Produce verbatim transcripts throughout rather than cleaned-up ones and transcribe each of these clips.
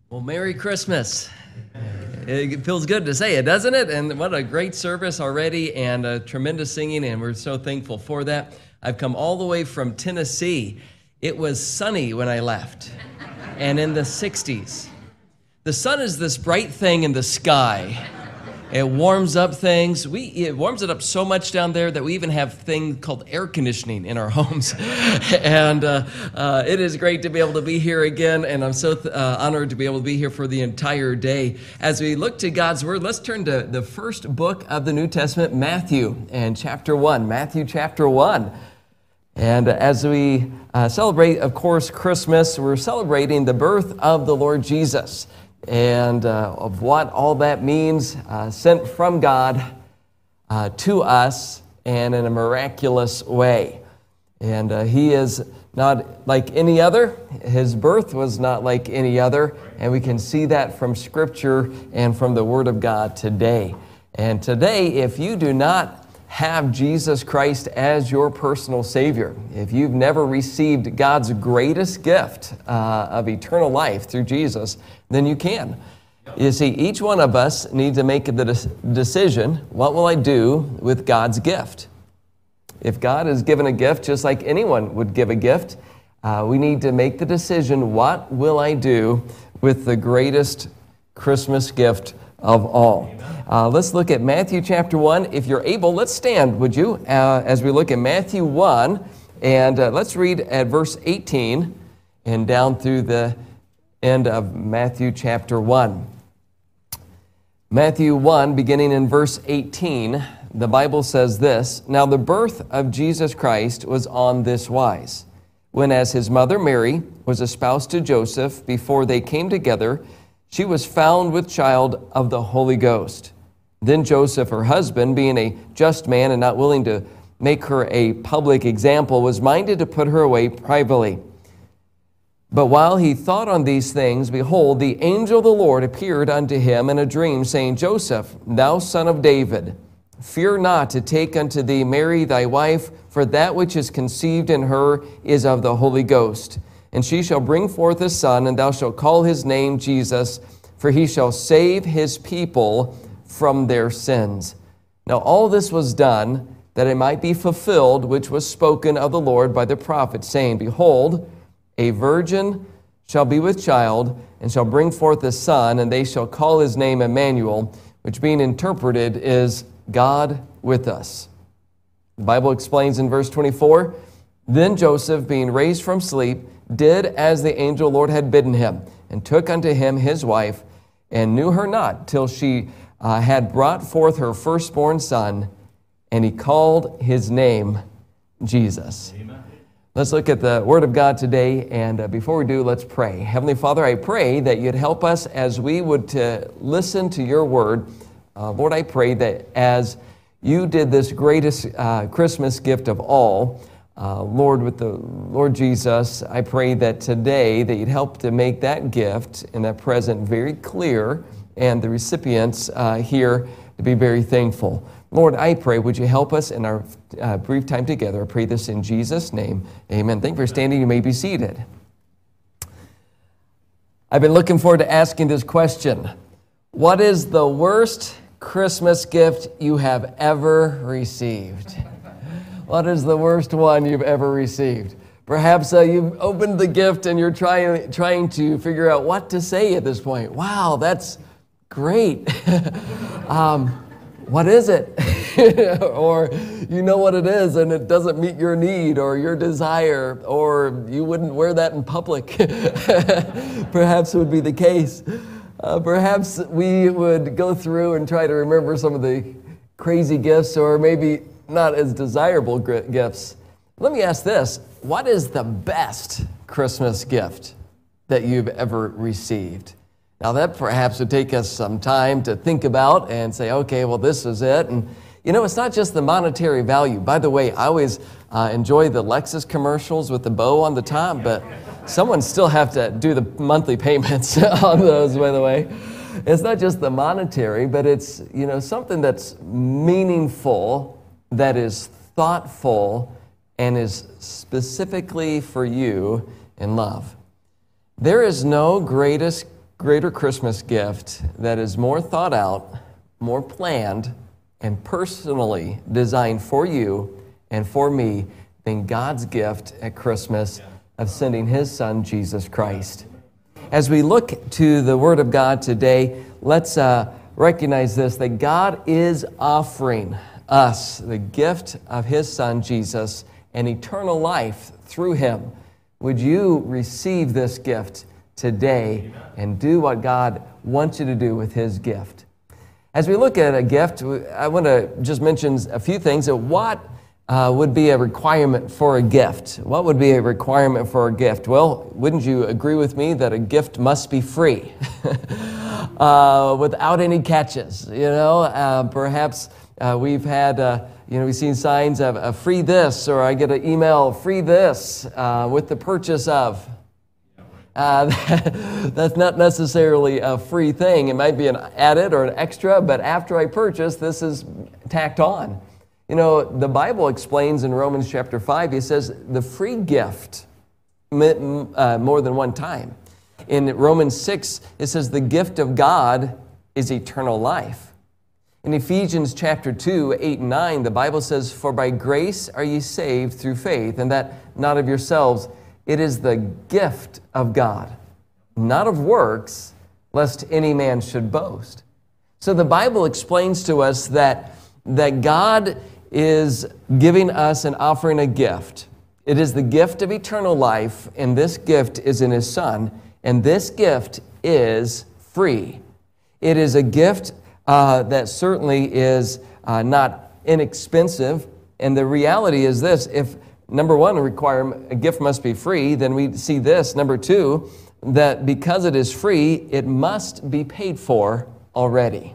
Well, Merry Christmas. It feels good to say it, doesn't it? And what a great service already, and a tremendous singing, and we're so thankful for that. I've come all the way from Tennessee. It was sunny when I left, and in the sixties. The sun is this bright thing in the sky. It warms up things. We it warms it up so much down there that we even have a thing called air conditioning in our homes. and uh, uh, it is great to be able to be here again, and I'm so uh, honored to be able to be here for the entire day. As we look to God's Word, let's turn to the first book of the New Testament, Matthew, and chapter one. Matthew chapter one. And as we uh, celebrate, of course, Christmas, we're celebrating the birth of the Lord Jesus, and uh, of what all that means, uh, sent from God uh, to us, and in a miraculous way. And uh, he is not like any other. His birth was not like any other, and we can see that from Scripture and from the Word of God today. And today, if you do not have Jesus Christ as your personal Savior, if you've never received God's greatest gift uh, of eternal life through Jesus, then you can. You see, each one of us needs to make the de- decision, what will I do with God's gift? If God has given a gift, just like anyone would give a gift, uh, we need to make the decision, what will I do with the greatest Christmas gift of all? Uh, let's look at Matthew chapter one. If you're able, let's stand, would you, uh, as we look at Matthew one, and uh, let's read at verse eighteen and down through the end of Matthew chapter one. Matthew one, beginning in verse eighteen, the Bible says this: Now the birth of Jesus Christ was on this wise. When as his mother Mary was espoused to Joseph, before they came together, she was found with child of the Holy Ghost. Then Joseph, her husband, being a just man and not willing to make her a public example, was minded to put her away privately. But while he thought on these things, behold, the angel of the Lord appeared unto him in a dream, saying, Joseph, thou son of David, fear not to take unto thee Mary thy wife, for that which is conceived in her is of the Holy Ghost. And she shall bring forth a son, and thou shalt call his name Jesus, for he shall save his people from their sins. Now all this was done, that it might be fulfilled, which was spoken of the Lord by the prophet, saying, Behold, a virgin shall be with child, and shall bring forth a son, and they shall call his name Emmanuel, which being interpreted is God with us. The Bible explains in verse twenty-four, Then Joseph, being raised from sleep, did as the angel Lord had bidden him, and took unto him his wife, and knew her not, till she uh, had brought forth her firstborn son, and he called his name Jesus. Amen. Let's look at the Word of God today, and uh, before we do, let's pray. Heavenly Father, I pray that you'd help us as we would to listen to your Word. Uh, Lord, I pray that as you did this greatest uh, Christmas gift of all, Uh, Lord, with the Lord Jesus, I pray that today that you'd help to make that gift and that present very clear, and the recipients uh, here to be very thankful. Lord, I pray, would you help us in our uh, brief time together? I pray this in Jesus' name. Amen. Thank you for standing. You may be seated. I've been looking forward to asking this question. What is the worst Christmas gift you have ever received? What is the worst one you've ever received? Perhaps uh, you've opened the gift and you're trying trying to figure out what to say at this point. Wow, that's great. um, what is it? Or you know what it is and it doesn't meet your need or your desire, or you wouldn't wear that in public. Perhaps would be the case. Uh, perhaps we would go through and try to remember some of the crazy gifts, or maybe not as desirable gifts. Let me ask this. What is the best Christmas gift that you've ever received? Now that perhaps would take us some time to think about and say, okay, well, this is it. And you know, it's not just the monetary value. By the way, I always uh, enjoy the Lexus commercials with the bow on the top, but someone still have to do the monthly payments on those, by the way. It's not just the monetary, but it's, you know, something that's meaningful, that is thoughtful, and is specifically for you in love. There is no greatest greater Christmas gift that is more thought out, more planned, and personally designed for you and for me than God's gift at Christmas of sending His Son, Jesus Christ. As we look to the Word of God today, let's uh, recognize this, that God is offering us the gift of His Son, Jesus, and eternal life through Him. Would you receive this gift today and do what God wants you to do with His gift? As we look at a gift, I want to just mention a few things. What uh, would be a requirement for a gift? What would be a requirement for a gift? Well, wouldn't you agree with me that a gift must be free? uh, without any catches, you know? Uh, perhaps uh, we've had, uh, you know, we've seen signs of uh, free this, or I get an email, free this, uh, with the purchase of. Uh, that's not necessarily a free thing. It might be an added or an extra, but after I purchase, this is tacked on. You know, the Bible explains in Romans chapter five, it says the free gift uh, more than one time. In Romans six, it says the gift of God is eternal life. In Ephesians chapter two, eight and nine, the Bible says, for by grace are ye saved through faith, and that not of yourselves. It is the gift of God, not of works, lest any man should boast. So the Bible explains to us that, that God is giving us and offering a gift. It is the gift of eternal life, and this gift is in His Son, and this gift is free. It is a gift uh, that certainly is uh, not inexpensive, and the reality is this, if Number one, a requirement, a gift must be free. Then we see this. Number two, that because it is free, it must be paid for already.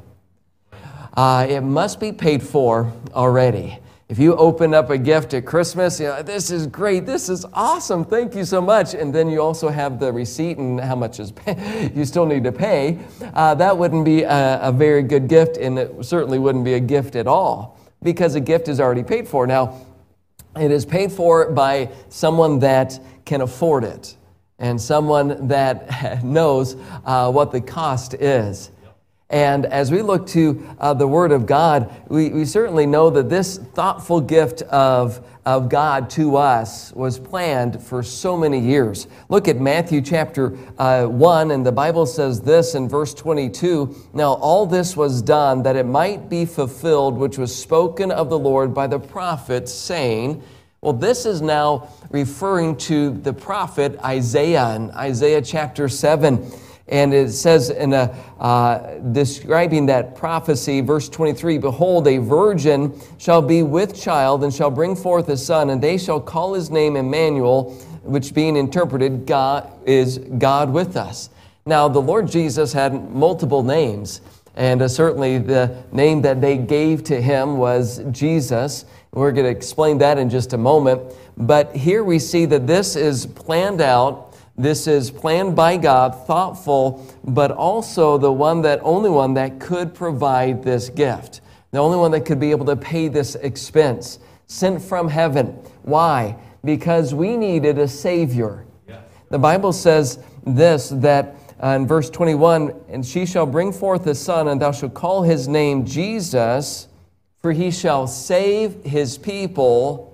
Uh, it must be paid for already. If you open up a gift at Christmas, you know, this is great, this is awesome, thank you so much, and then you also have the receipt and how much is pay, you still need to pay, uh, that wouldn't be a, a very good gift, and it certainly wouldn't be a gift at all, because a gift is already paid for. Now, it is paid for by someone that can afford it and someone that knows uh, what the cost is. And as we look to uh, the Word of God, we, we certainly know that this thoughtful gift of, of God to us was planned for so many years. Look at Matthew chapter uh, one, and the Bible says this in verse twenty-two, now all this was done that it might be fulfilled, which was spoken of the Lord by the prophet, saying, well, this is now referring to the prophet Isaiah in Isaiah chapter seven. And it says in a, uh, describing that prophecy, verse twenty-three, behold, a virgin shall be with child and shall bring forth a son, and they shall call his name Emmanuel, which being interpreted, God is God with us. Now, the Lord Jesus had multiple names, and uh, certainly the name that they gave to him was Jesus. We're going to explain that in just a moment. But here we see that this is planned out. This is planned by God, thoughtful, but also the one that, only one that could provide this gift. The only one that could be able to pay this expense. Sent from heaven. Why? Because we needed a Savior. The Bible says this, that uh, in verse twenty-one, and she shall bring forth a son, and thou shalt call his name Jesus, for he shall save his people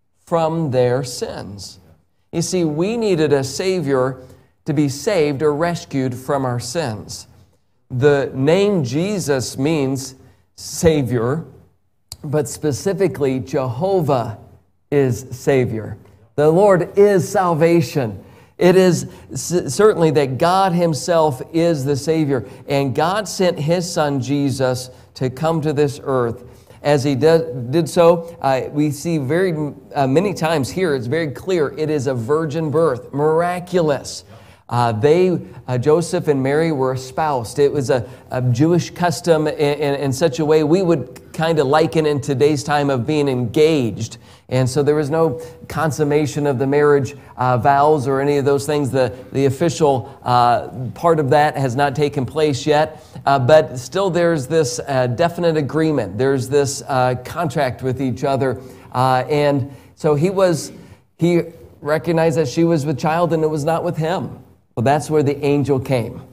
from their sins. You see, we needed a Savior to be saved or rescued from our sins. The name Jesus means Savior, but specifically Jehovah is Savior. The Lord is salvation. It is certainly that God Himself is the Savior, and God sent His Son Jesus to come to this earth. As He did, did so, uh, we see very uh, many times here, it's very clear, it is a virgin birth, miraculous. Uh, they, uh, Joseph and Mary were espoused. It was a, a Jewish custom in, in, in such a way we would kind of liken in today's time of being engaged. And so there was no consummation of the marriage uh, vows or any of those things. The, the official uh, part of that has not taken place yet. Uh, but still there's this uh, definite agreement. There's this uh, contract with each other. Uh, and so he was, he recognized that she was with child and it was not with him. Well, that's where the angel came.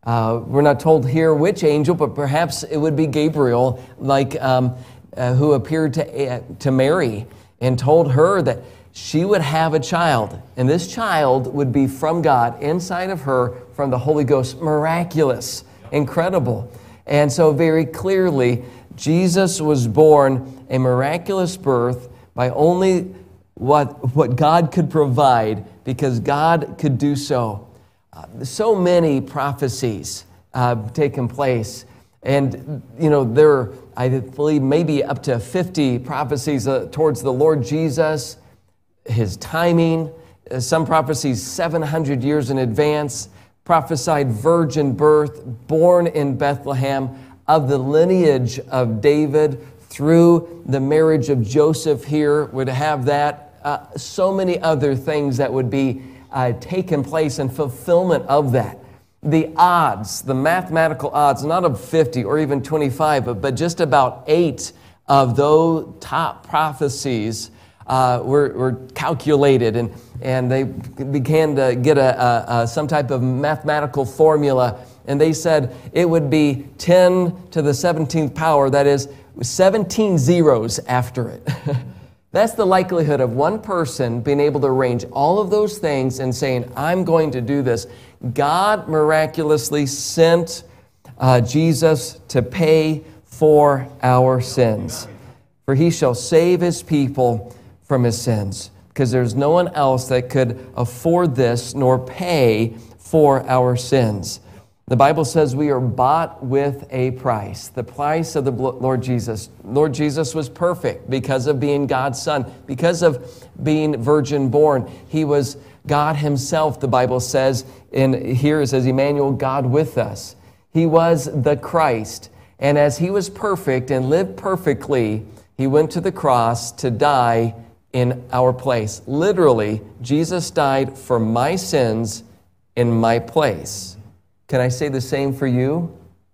Uh, we're not told here which angel, but perhaps it would be Gabriel, like um, uh, who appeared to, uh, to Mary and told her that she would have a child, and this child would be from God, inside of her, from the Holy Ghost. Miraculous, incredible. And so very clearly, Jesus was born a miraculous birth by only what, what God could provide, because God could do so. Uh, so many prophecies uh, taken place. And, you know, there are, I believe, maybe up to fifty prophecies uh, towards the Lord Jesus, His timing. Uh, some prophecies seven hundred years in advance. Prophesied virgin birth, born in Bethlehem, of the lineage of David, through the marriage of Joseph here, would have that. Uh, so many other things that would be uh, taken place in fulfillment of that. The odds, the mathematical odds, not of fifty or even twenty-five, but, but just about eight of those top prophecies uh, were, were calculated, and, and they began to get a, a, a, some type of mathematical formula, and they said it would be ten to the seventeenth power, that is seventeen zeros after it. That's the likelihood of one person being able to arrange all of those things and saying, I'm going to do this. God miraculously sent uh, Jesus to pay for our sins. For He shall save His people from His sins. Because there's no one else that could afford this nor pay for our sins. The Bible says we are bought with a price, the price of the Lord Jesus. Lord Jesus was perfect because of being God's Son, because of being virgin born. He was God Himself, the Bible says. And here it says, Emmanuel, God with us. He was the Christ. And as He was perfect and lived perfectly, He went to the cross to die in our place. Literally, Jesus died for my sins in my place. Can I say the same for you?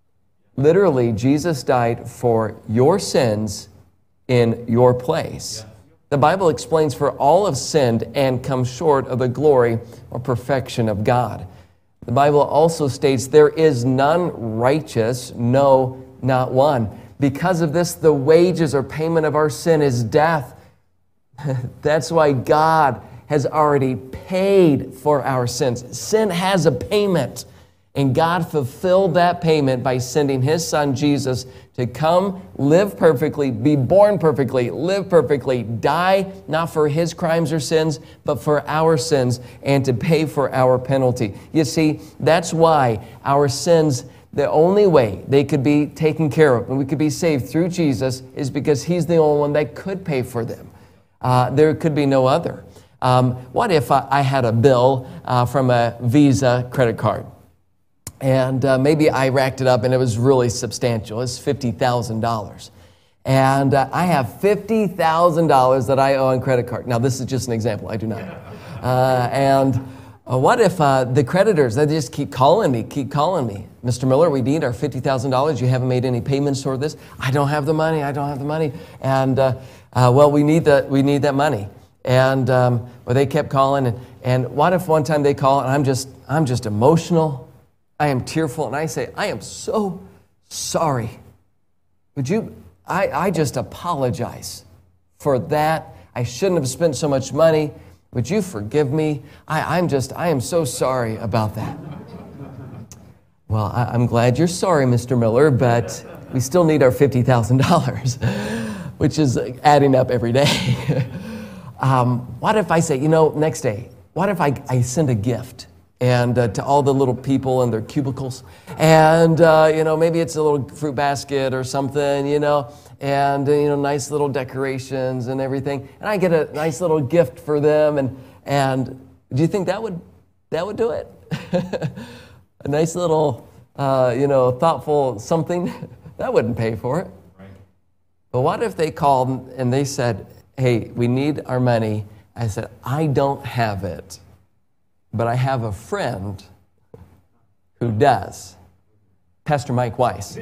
Literally, Jesus died for your sins in your place. The Bible explains, for all have sinned and come short of the glory or perfection of God. The Bible also states, there is none righteous, no, not one. Because of this, the wages or payment of our sin is death. That's why God has already paid for our sins. Sin has a payment. And God fulfilled that payment by sending His Son, Jesus, to come, live perfectly, be born perfectly, live perfectly, die not for His crimes or sins, but for our sins, and to pay for our penalty. You see, that's why our sins, the only way they could be taken care of and we could be saved through Jesus is because He's the only one that could pay for them. Uh, there could be no other. Um, what if I, I had a bill uh, from a Visa credit card? And uh, maybe I racked it up and it was really substantial. It's fifty thousand dollars. And uh, I have fifty thousand dollars that I owe on credit card. Now, this is just an example. I do not. Uh, and uh, what if uh, the creditors, they just keep calling me, keep calling me. Mister Miller, we need our fifty thousand dollars. You haven't made any payments toward this. I don't have the money. I don't have the money. And, uh, uh, well, we need, the, we need that money. And um, well, they kept calling. And, and what if one time they call and I'm just, I'm just emotional. I am tearful, and I say, I am so sorry. Would you, I, I just apologize for that. I shouldn't have spent so much money. Would you forgive me? I, I'm just, I am so sorry about that. Well, I, I'm glad you're sorry, Mister Miller, but we still need our fifty thousand dollars, which is adding up every day. um, what if I say, you know, next day, what if I, I send a gift? And uh, to all the little people in their cubicles. And, uh, you know, maybe it's a little fruit basket or something, you know, and, uh, you know, nice little decorations and everything. And I get a nice little gift for them. And, and do you think that would, that would do it? A nice little, uh, you know, thoughtful something? That wouldn't pay for it. Right. But what if they called and they said, hey, we need our money. I said, I don't have it. But I have a friend who does, Pastor Mike Weiss.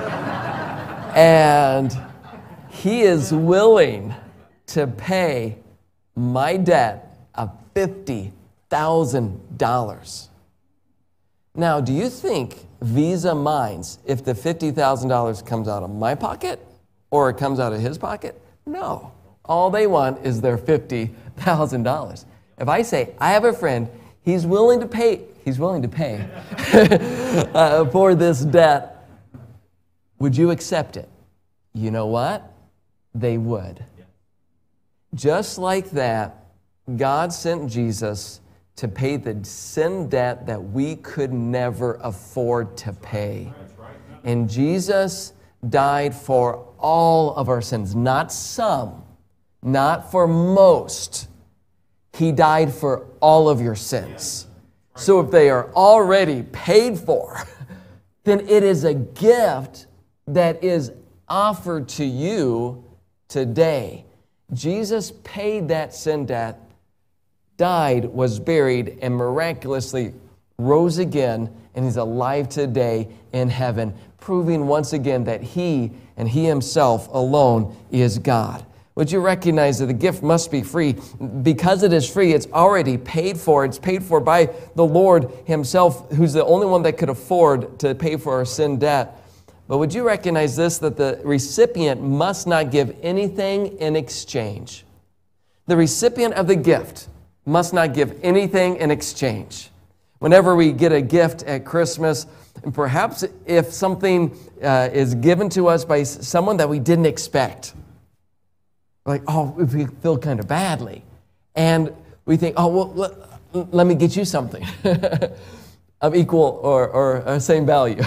And he is willing to pay my debt of fifty thousand dollars. Now, do you think Visa minds if the fifty thousand dollars comes out of my pocket or it comes out of his pocket. No. All they want is their fifty thousand dollars. If I say, I have a friend, he's willing to pay, he's willing to pay uh, for this debt, would you accept it? You know what? They would. Just like that, God sent Jesus to pay the sin debt that we could never afford to pay. And Jesus died for all of our sins, not some, not for most. He died for all of your sins. So if they are already paid for, then it is a gift that is offered to you today. Jesus paid that sin debt, died, was buried, and miraculously rose again, and he's alive today in heaven, proving once again that he and he himself alone is God. Would you recognize that the gift must be free? Because it is free, it's already paid for. It's paid for by the Lord himself, who's the only one that could afford to pay for our sin debt. But would you recognize this, that the recipient must not give anything in exchange? The recipient of the gift must not give anything in exchange. Whenever we get a gift at Christmas, and perhaps if something uh, is given to us by someone that we didn't expect, like, oh, we feel kind of badly. And we think, oh, well, let, let me get you something of equal or, or same value.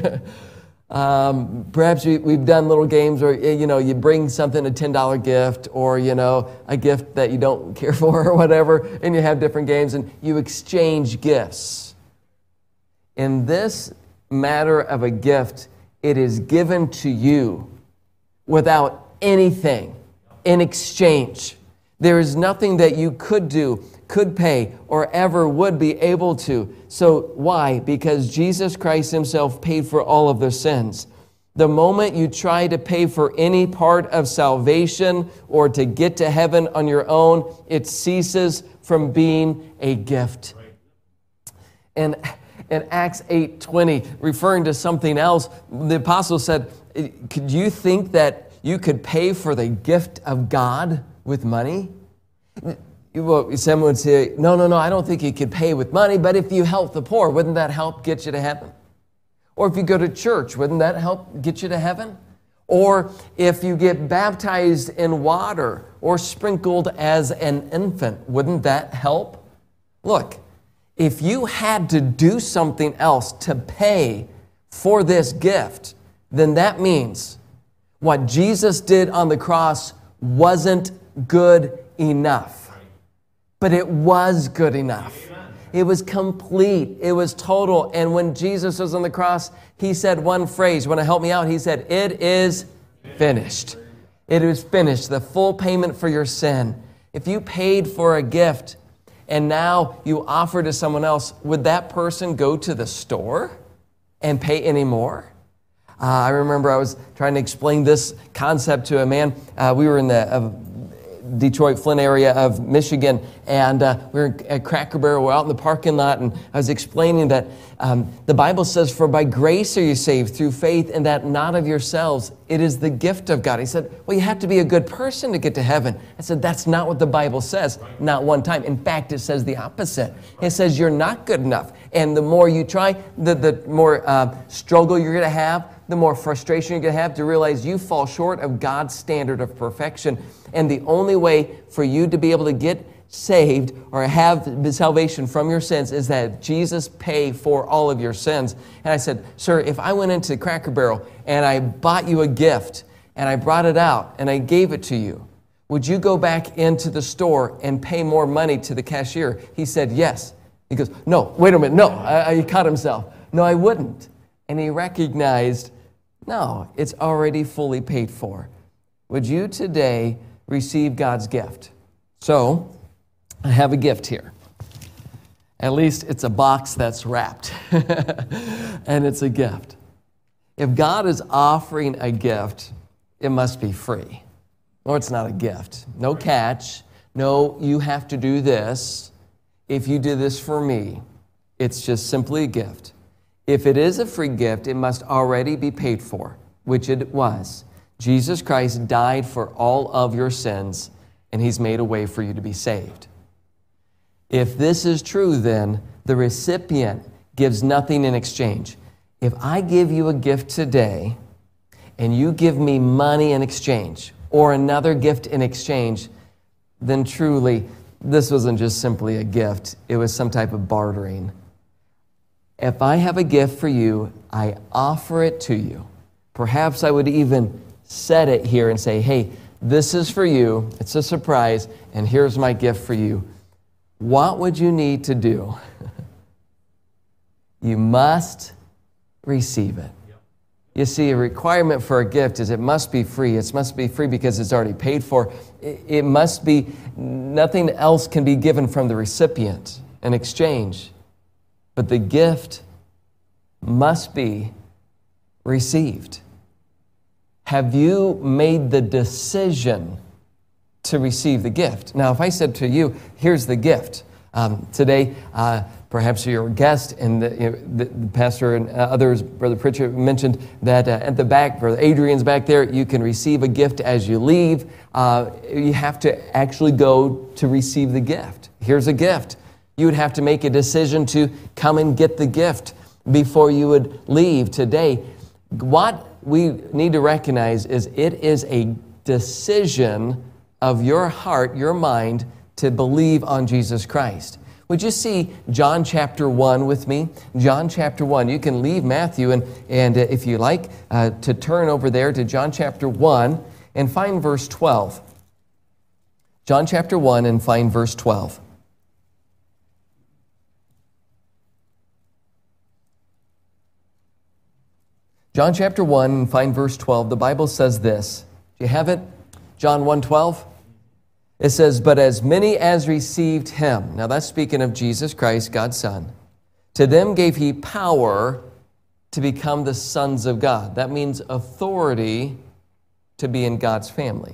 Um, perhaps we, we've done little games where, you know, you bring something, a ten dollar gift, or, you know, a gift that you don't care for or whatever, and you have different games and you exchange gifts. In this matter of a gift, it is given to you without anything in exchange. There is nothing that you could do, could pay, or ever would be able to. So why? Because Jesus Christ himself paid for all of their sins. The moment you try to pay for any part of salvation or to get to heaven on your own, it ceases from being a gift. And in Acts eight twenty, referring to something else, the apostle said, could you think that you could pay for the gift of God with money? Well, someone would say, no, no, no, I don't think you could pay with money, but if you help the poor, wouldn't that help get you to heaven? Or if you go to church, wouldn't that help get you to heaven? Or if you get baptized in water or sprinkled as an infant, wouldn't that help? Look, if you had to do something else to pay for this gift, then that means what Jesus did on the cross wasn't good enough. But it was good enough. It was complete. It was total. And when Jesus was on the cross, he said one phrase. Want to help me out? He said, it is finished. It is finished. The full payment for your sin. If you paid for a gift and now you offer to someone else, would that person go to the store and pay any more? Uh, I remember I was trying to explain this concept to a man. Uh, we were in the uh, Detroit, Flint area of Michigan, and uh, we were at Cracker Barrel. We're out in the parking lot, and I was explaining that um, the Bible says, for by grace are you saved through faith, and that not of yourselves. It is the gift of God. He said, well, you have to be a good person to get to heaven. I said, that's not what the Bible says, not one time. In fact, it says the opposite. It says you're not good enough, and the more you try, the, the more uh, struggle you're going to have, the more frustration you're going to have to realize you fall short of God's standard of perfection. And the only way for you to be able to get saved or have salvation from your sins is that Jesus pay for all of your sins. And I said, sir, if I went into Cracker Barrel and I bought you a gift and I brought it out and I gave it to you, would you go back into the store and pay more money to the cashier? He said, yes. He goes, no, wait a minute, no. I, I, he caught himself. No, I wouldn't. And he recognized, no, it's already fully paid for. Would you today receive God's gift? So, I have a gift here. At least it's a box that's wrapped. And it's a gift. If God is offering a gift, it must be free. Or it's not a gift. No catch. No, you have to do this. If you do this for me, it's just simply a gift. If it is a free gift, it must already be paid for, which it was. Jesus Christ died for all of your sins, and He's made a way for you to be saved. If this is true, then the recipient gives nothing in exchange. If I give you a gift today, and you give me money in exchange, or another gift in exchange, then truly, this wasn't just simply a gift. It was some type of bartering. If I have a gift for you, I offer it to you. Perhaps I would even set it here and say, hey, this is for you. It's a surprise, and here's my gift for you. What would you need to do? You must receive it. You see, a requirement for a gift is it must be free. It must be free because it's already paid for. It must be, nothing else can be given from the recipient in exchange. But the gift must be received. Have you made the decision to receive the gift? Now, if I said to you, here's the gift. Um, today, uh, perhaps you're a guest, and the, you know, the, the pastor and others, Brother Pritchard mentioned that uh, at the back, Brother Adrian's back there, you can receive a gift as you leave. Uh, you have to actually go to receive the gift. Here's a gift. You would have to make a decision to come and get the gift before you would leave today. What we need to recognize is it is a decision of your heart, your mind, to believe on Jesus Christ. Would you see John chapter one with me? John chapter one. You can leave Matthew and, and uh, if you like, uh, to turn over there to John chapter one and find verse twelve. John chapter one and find verse twelve. John chapter one and find verse twelve. The Bible says this. Do you have it? John one twelve. It says, but as many as received Him. Now that's speaking of Jesus Christ, God's Son. To them gave He power to become the sons of God. That means authority to be in God's family.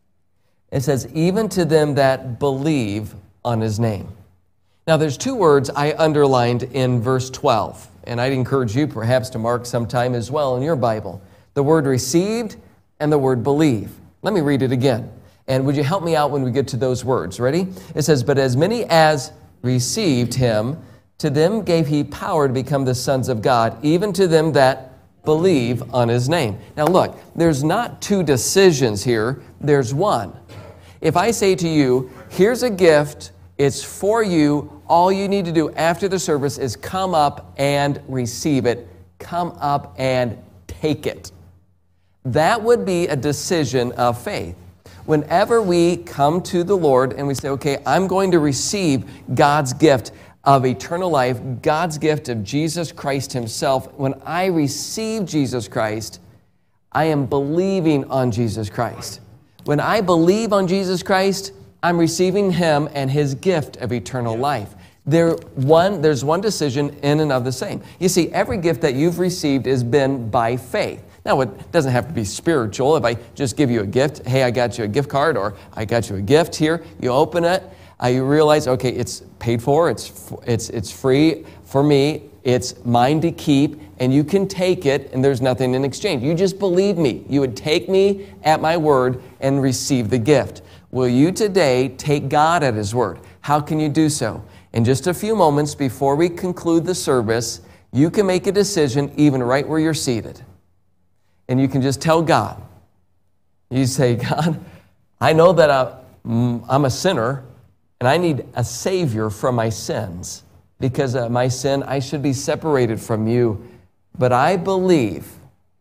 It says, even to them that believe on His name. Now there's two words I underlined in verse twelve. And I'd encourage you perhaps to mark sometime as well in your Bible. The word received and the word believe. Let me read it again. And would you help me out when we get to those words? Ready? It says, but as many as received Him, to them gave He power to become the sons of God, even to them that believe on His name. Now look, there's not two decisions here. There's one. If I say to you, here's a gift, it's for you, all you need to do after the service is come up and receive it. Come up and take it. That would be a decision of faith. Whenever we come to the Lord and we say, okay, I'm going to receive God's gift of eternal life, God's gift of Jesus Christ Himself, when I receive Jesus Christ, I am believing on Jesus Christ. When I believe on Jesus Christ, I'm receiving Him and His gift of eternal life. There, one, there's one decision in and of the same. You see, every gift that you've received has been by faith. Now, it doesn't have to be spiritual. If I just give you a gift, hey, I got you a gift card, or I got you a gift here, you open it, uh, you realize, okay, it's paid for, it's, it's, it's free for me, it's mine to keep, and you can take it, and there's nothing in exchange. You just believe me. You would take me at my word and receive the gift. Will you today take God at His word? How can you do so? In just a few moments before we conclude the service, you can make a decision even right where you're seated. And you can just tell God. You say, God, I know that I'm a sinner and I need a Savior from my sins. Because of my sin, I should be separated from you. But I believe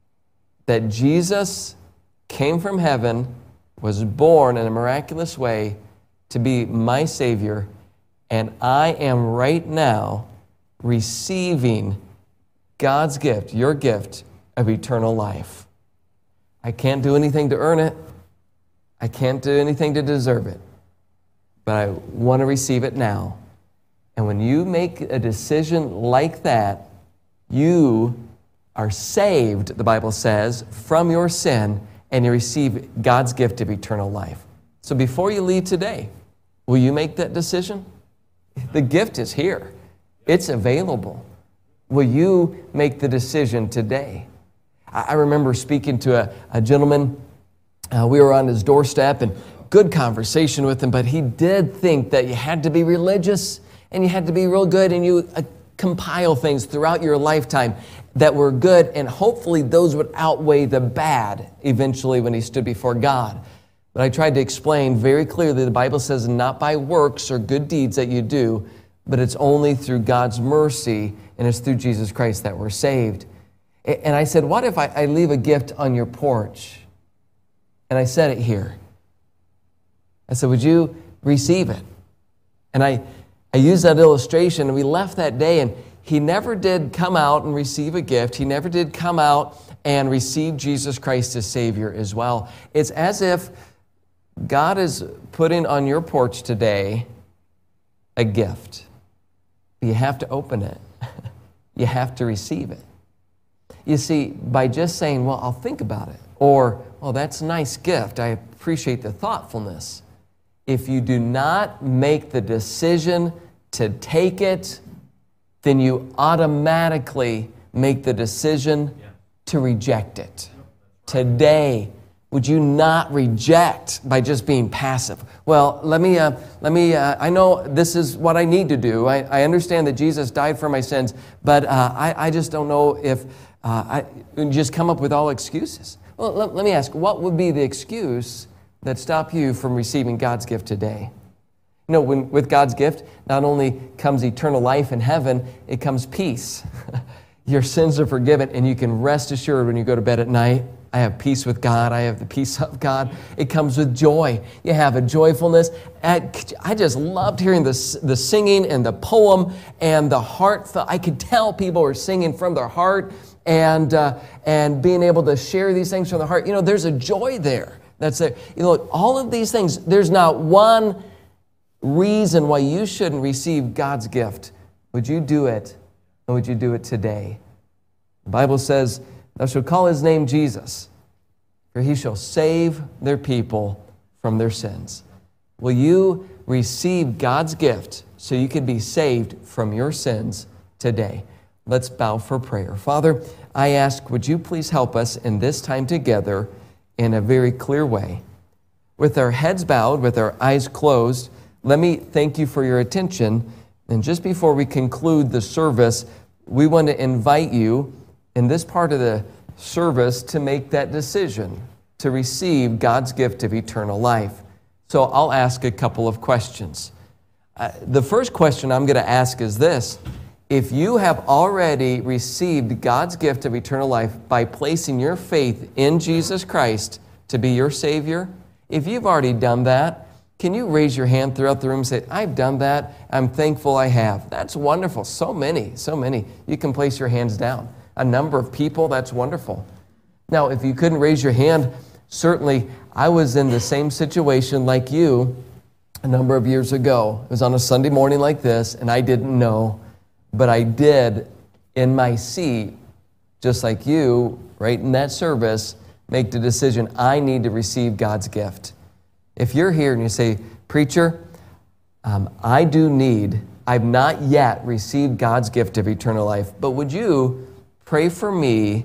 that Jesus came from heaven, was born in a miraculous way to be my Savior, and I am right now receiving God's gift, your gift of eternal life. I can't do anything to earn it. I can't do anything to deserve it. But I want to receive it now. And when you make a decision like that, you are saved, the Bible says, from your sin, and you receive God's gift of eternal life. So before you leave today, will you make that decision? The gift is here. It's available. Will you make the decision today? I remember speaking to a, a gentleman. Uh, we were on his doorstep and good conversation with him, but he did think that you had to be religious and you had to be real good and you uh, compile things throughout your lifetime that were good, and hopefully those would outweigh the bad eventually when he stood before God. But I tried to explain very clearly the Bible says not by works or good deeds that you do, but it's only through God's mercy and it's through Jesus Christ that we're saved. And I said, what if I, I leave a gift on your porch? And I said it here. I said, would you receive it? And I, I used that illustration, and we left that day, and he never did come out and receive a gift. He never did come out and receive Jesus Christ as Savior as well. It's as if God is putting on your porch today a gift. You have to open it. You have to receive it. You see, by just saying, well, I'll think about it, or, oh, that's a nice gift, I appreciate the thoughtfulness. If you do not make the decision to take it, then you automatically make the decision to reject it. Today, would you not reject by just being passive? Well, let me, uh, let me. Uh, I know this is what I need to do. I, I understand that Jesus died for my sins, but uh, I, I just don't know if uh, I just come up with all excuses. Well, let, let me ask, what would be the excuse that stop you from receiving God's gift today? You know, when, with God's gift, not only comes eternal life in heaven, it comes peace. Your sins are forgiven, and you can rest assured when you go to bed at night, I have peace with God. I have the peace of God. It comes with joy. You have a joyfulness. I just loved hearing the, the singing and the poem and the heartfelt. I could tell people were singing from their heart and uh, and being able to share these things from the heart. You know, there's a joy there. That's there. You know, all of these things, there's not one reason why you shouldn't receive God's gift. Would you do it? And would you do it today? The Bible says, thou shalt call his name Jesus, for he shall save their people from their sins. Will you receive God's gift so you can be saved from your sins today? Let's bow for prayer. Father, I ask, would you please help us in this time together in a very clear way? With our heads bowed, with our eyes closed, let me thank you for your attention. And just before we conclude the service, we want to invite you in this part of the service to make that decision to receive God's gift of eternal life. So I'll ask a couple of questions. Uh, the first question I'm going to ask is this. If you have already received God's gift of eternal life by placing your faith in Jesus Christ to be your Savior, if you've already done that, can you raise your hand throughout the room and say, I've done that. I'm thankful I have. That's wonderful. So many, so many. You can place your hands down. A number of people, that's wonderful. Now, if you couldn't raise your hand, certainly I was in the same situation like you a number of years ago. It was on a Sunday morning like this, and I didn't know, but I did in my seat, just like you, right in that service, make the decision, I need to receive God's gift. If you're here and you say, preacher, um, I do need, I've not yet received God's gift of eternal life, but would you pray for me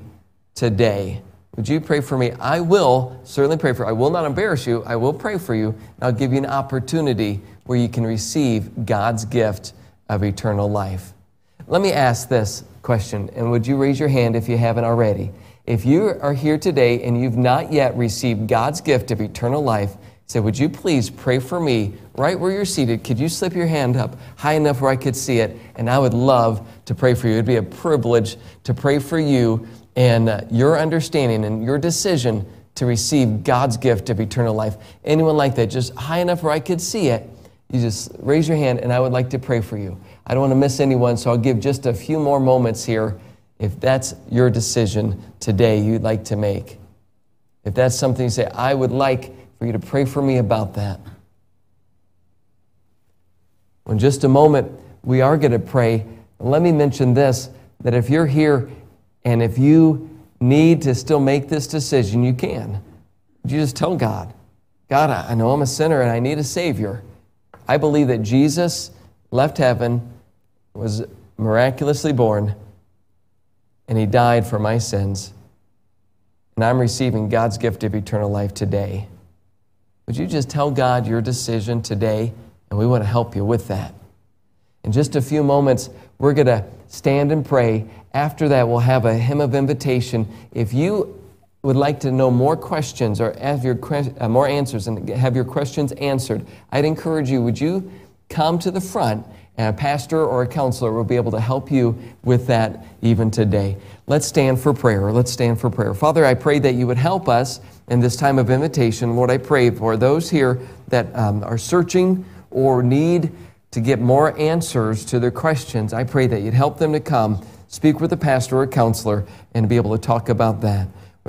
today? Would you pray for me? I will certainly pray for you. I will not embarrass you. I will pray for you. And I'll give you an opportunity where you can receive God's gift of eternal life. Let me ask this question, and would you raise your hand if you haven't already? If you are here today and you've not yet received God's gift of eternal life, say, would you please pray for me right where you're seated? Could you slip your hand up high enough where I could see it? And I would love to pray for you. It'd be a privilege to pray for you and uh, your understanding and your decision to receive God's gift of eternal life. Anyone like that, just high enough where I could see it, you just raise your hand and I would like to pray for you. I don't want to miss anyone, so I'll give just a few more moments here if that's your decision today you'd like to make. If that's something you say, I would like for you to pray for me about that. In just a moment, we are going to pray. Let me mention this, that if you're here and if you need to still make this decision, you can. You just tell God, God, I know I'm a sinner and I need a Savior. I believe that Jesus left heaven, was miraculously born, and He died for my sins, and I'm receiving God's gift of eternal life today. Would you just tell God your decision today, and we want to help you with that. In just a few moments, we're going to stand and pray. After that, we'll have a hymn of invitation. If you would like to know more questions or have your uh, more answers and have your questions answered, I'd encourage you, would you come to the front, and a pastor or a counselor will be able to help you with that even today. Let's stand for prayer. Let's stand for prayer. Father, I pray that you would help us in this time of invitation. Lord, I pray for those here that um, are searching or need to get more answers to their questions. I pray that you'd help them to come, speak with a pastor or a counselor, and be able to talk about that.